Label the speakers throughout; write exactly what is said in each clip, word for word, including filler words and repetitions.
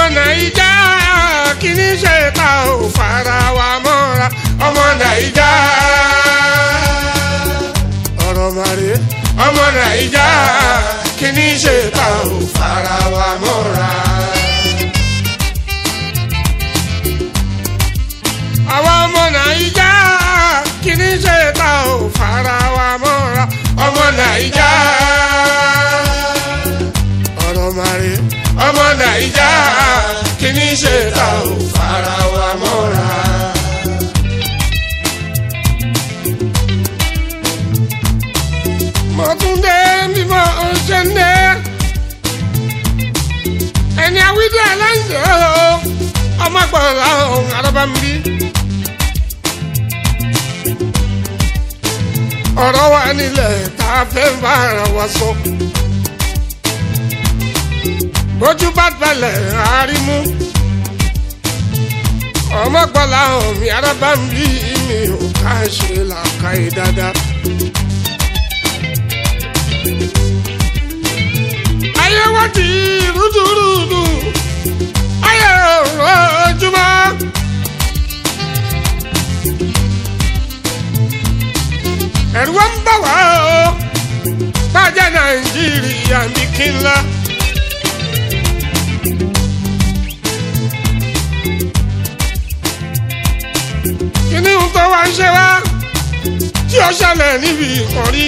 Speaker 1: Naija kí ni ṣe ta ò fara wa mọ́ra ọmọ Naija ọ̀rọ̀ màrí ọmọ Naija kí ni ṣe ta ò fara wa mọ́ra. àwa ọmọ Naija kí ni ṣe ta ò fara wa mọ́ra ọmọ Naija ọ̀rọ̀ màrí ọmọ Naija kí ni ṣe ta ò fara wa mọ́ra. Mọ̀túndé mímọ́ ọ̀ṣẹ́ndé ẹni àwídé aláǹdé ọmọ gbọ́dọ̀ ọ̀hún arábàmbí. ọ̀rọ̀ wa nílẹ̀ tá a fẹ́ bá ara wa sọ. bójú bá balẹ̀ àárímú ọmọ gbọ́dọ̀ ọ̀hún mi arábàmbí mi ò ká ṣe làákàyè dáadáa. ayé wá di rúdurùdu ayé ojúmọ́ ẹ̀rù wa ń bà wá o bàjẹ́ Nàìjíríà ní kí n la. kíní ń tó wá ń ṣe wá tí ó ṣẹlẹ̀ níbi ìkọ̀rí.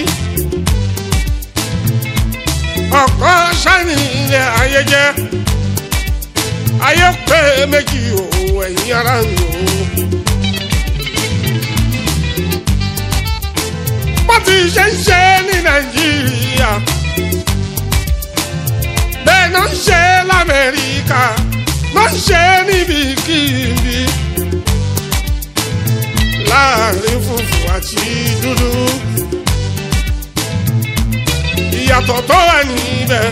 Speaker 1: ọ̀pọ̀ sani ilẹ̀ ayé jẹ́ ayé pé méjì o ẹ̀yin ara mi o. bó ti ṣe ń ṣe ní Nàìjíríà bẹ́ẹ̀ náà ń ṣe l'Amẹ́ríkà náà ń ṣe níbikíbi láàrin funfun àti dúdú. ìyàtọ̀ tó wà níbẹ̀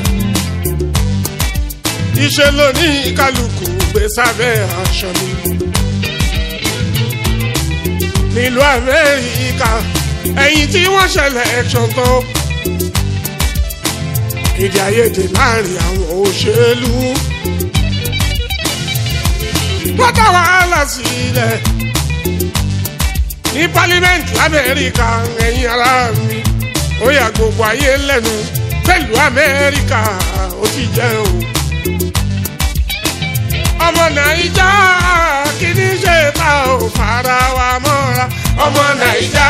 Speaker 1: iṣẹ́ ló ní kálukú gbé sábẹ́ aṣọ mi. nílùú Amẹ́ríkà ẹ̀yìn tí wọ́n ṣẹlẹ̀ ẹ̀ṣọ́ tó èdè àìyedè láàrin àwọn òṣèlú wọ́n dá wàhálà sílẹ̀ ní pálímẹ́ǹtì l'Amẹ́ríkà ẹ̀yin ará mi. ó yà gbogbo ayé lẹ́nu pẹ̀lú Amẹ́ríkà ó ti jẹ́ o. ọmọ Naija kí ni ṣe ta ò fara wa mọ́ra ọmọ Naija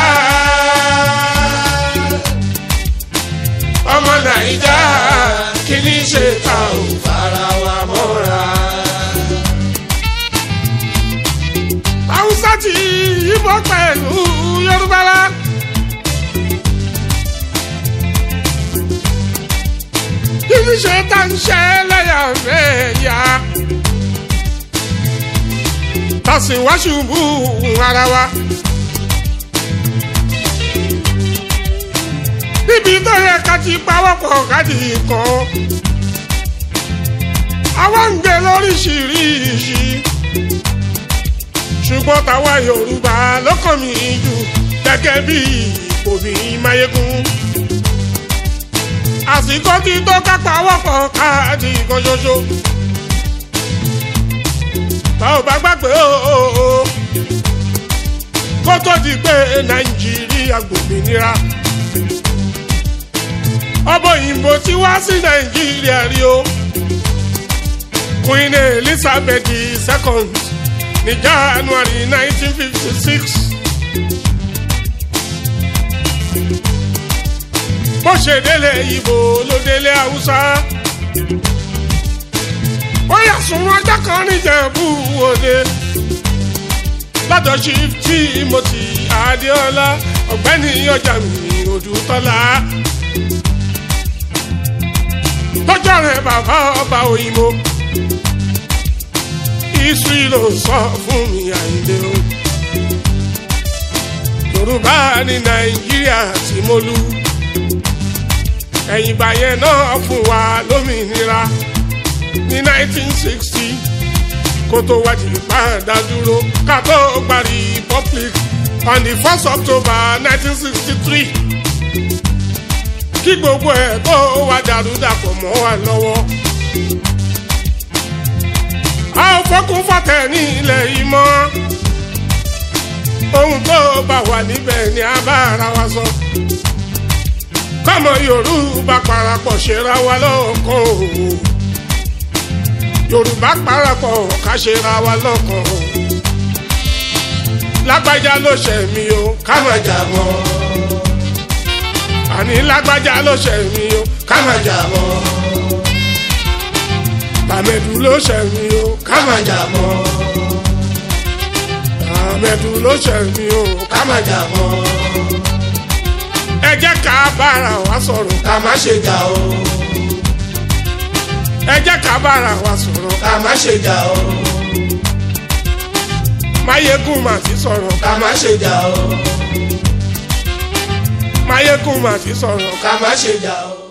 Speaker 1: ọmọ Naija kí ni ṣe ta ò fara wa mọ́ra. Haúsá ti Ìgbò pẹ̀lú Yorùbá la. Kíni ṣe tá ń ṣe lẹ́yàmẹ̀yà tá sì wá ṣubú ara wa. níbi tó yẹ ká ti pawọ́pọ̀ káàdì kan àwọn ń gbé lóríṣiríṣi ṣùgbọ́n táwa Yorùbá ló kàn mí jù gẹ́gẹ́ bí òbí máyégún. àsìkò tí tó ká pawọ́pọ̀ káàdì kan ṣoṣo. bá ò bá gbàgbé o kó tó di pé Nàìjíríà gbòmìnira ọbọ̀ òyìnbó tí wá sí Nàìjíríà rí o. Queen Elizabeth the second ní January nineteen fifty six. bó ṣe délé Ìgbò ló délé Haúsá. ó yà sùn ọjọ́ kan níjẹ̀bú Òde látọ̀ṣí Timothy Adéọlá ọ̀gbẹ́ni ọjà mi Odùtọ́lá. lọ́jọ́ rẹ̀ bàbá ọba òyìnbó ìsú ló sọ fún mi Àyìndé o. Yorùbá ní Nàìjíríà tí mo lù ẹ̀yìn ìgbà yẹn náà fún wa lómìnira ní nineteen sixty kó tó wájú padà dúró ká tó gba republic on the first October nineteen sixty three. kí gbogbo ẹ̀ tó wá dàrú dàpọ̀ mọ́ wa lọ́wọ́. kún fọ́tẹ̀ ní ilẹ̀ yìí mọ́ ohun tó bá wà níbẹ̀ ni a bá ara wa sọ kọ́mọ Yorùbá parapọ̀ ṣera wa lọ́kàn o Yorùbá parapọ̀ ká ṣera wa lọ́kàn o lágbájá ló ṣẹ̀ mí o ká má jà mọ́ àní lágbájá ló ṣẹ̀ mí o ká má jà mọ́ tàmẹ̀dù ló ṣẹ̀ mí o ká má jà mọ́ tàmẹ̀dù ló ṣẹ̀ mí o ká má jà mọ́ ẹ jẹ́ ká bára wa sọ̀rọ̀ ká má ṣe jà o ẹ jẹ́ ká bára wa sọ̀rọ̀ ká má ṣe jà o Máyégún mà ti sọ̀rọ̀ ká má ṣe jà o Máyégún mà ti sọ̀rọ̀ ká má ṣe jà o.